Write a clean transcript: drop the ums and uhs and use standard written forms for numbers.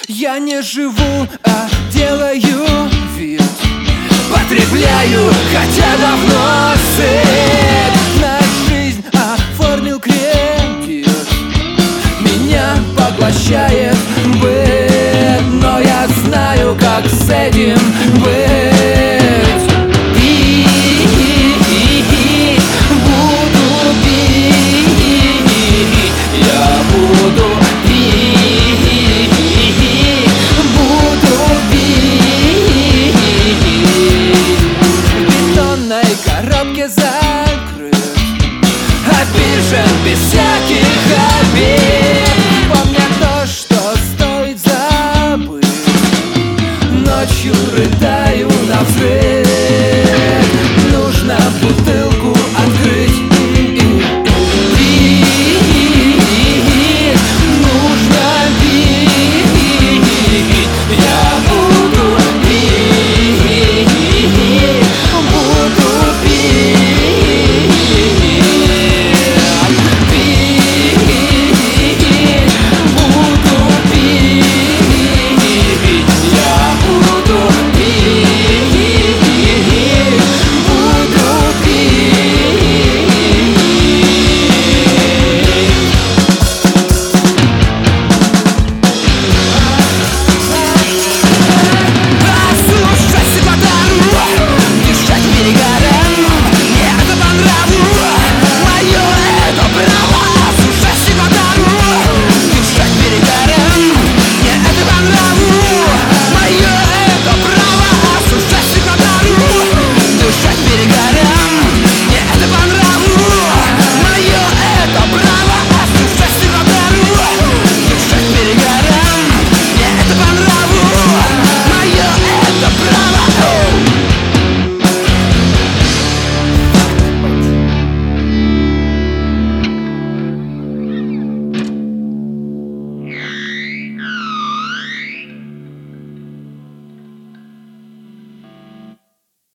Я не живу, а делаю вид. Потребляю, хотя давно сыт. На жизнь оформил кредит. Меня поглощает быт, но я знаю, как с этим быть.